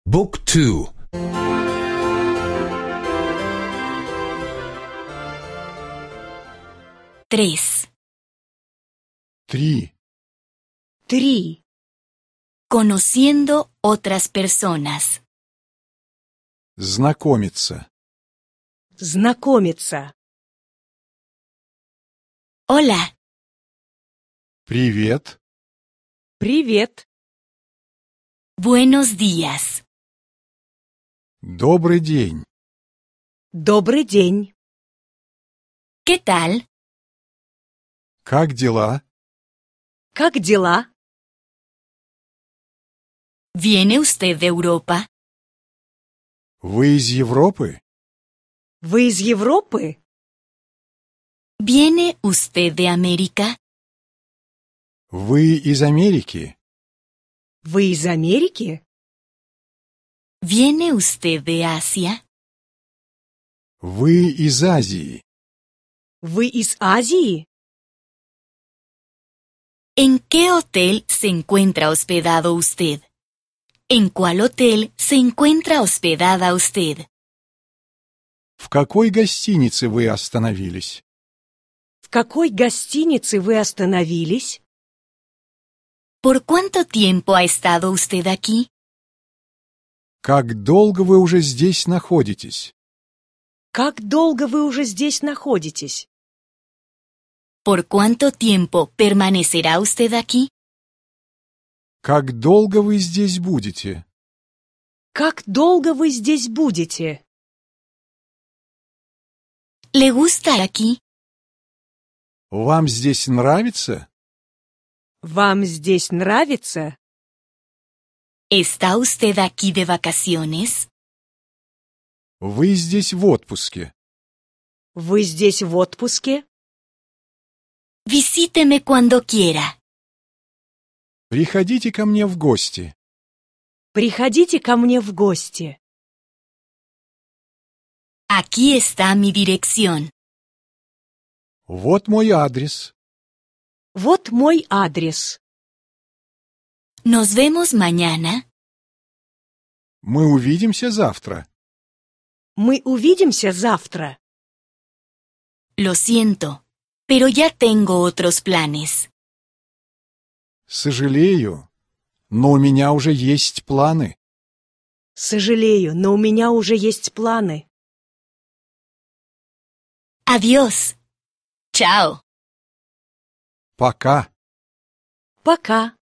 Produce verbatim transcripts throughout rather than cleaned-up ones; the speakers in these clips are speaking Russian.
بوك تو. Tres. Три. Три. Conociendo otras personas. Знакомиться. Знакомиться. Hola. Привет. Привет. Buenos días. Добрый день. Добрый день. ¿Qué tal? Как дела? Как дела? ¿Viene usted de Europa? Вы из Европы? Вы из Европы? ¿Viene usted de América? Вы из Америки? Вы из Америки? ¿Viene usted de Asia? Вы из Азии? Вы из Азии? ¿En qué hotel se encuentra hospedado usted? ¿En cuál hotel se encuentra hospedada usted? В какой гостинице вы остановились? В какой гостинице вы остановились? ¿Por cuánto tiempo ha estado usted aquí? Как долго вы уже здесь находитесь? Как долго вы уже здесь находитесь? ¿Por cuánto tiempo permanecerá usted aquí? Как долго вы здесь будете? Как долго вы здесь будете? ¿Le gusta aquí? Вам здесь нравится? Вам здесь нравится? ¿Está usted aquí de vacaciones? Вы здесь в отпуске? Вы здесь в отпуске? Visíteme cuando quiera. Приходите ко мне в гости. Приходите ко мне в гости. Aquí está mi dirección. Вот мой адрес. Вот мой адрес. Nos vemos mañana. Мы увидимся завтра. Мы увидимся завтра. Lo siento, pero ya tengo otros planes. Сожалею, но у меня уже есть планы. Сожалею, но у меня уже есть планы. Adiós. Chao. Пока. Пока.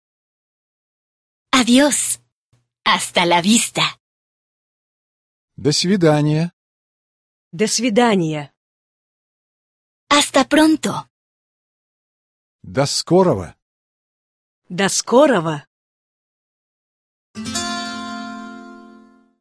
Adiós. Hasta la vista. До свидания. До свидания. Hasta pronto. До скорого. До скорого.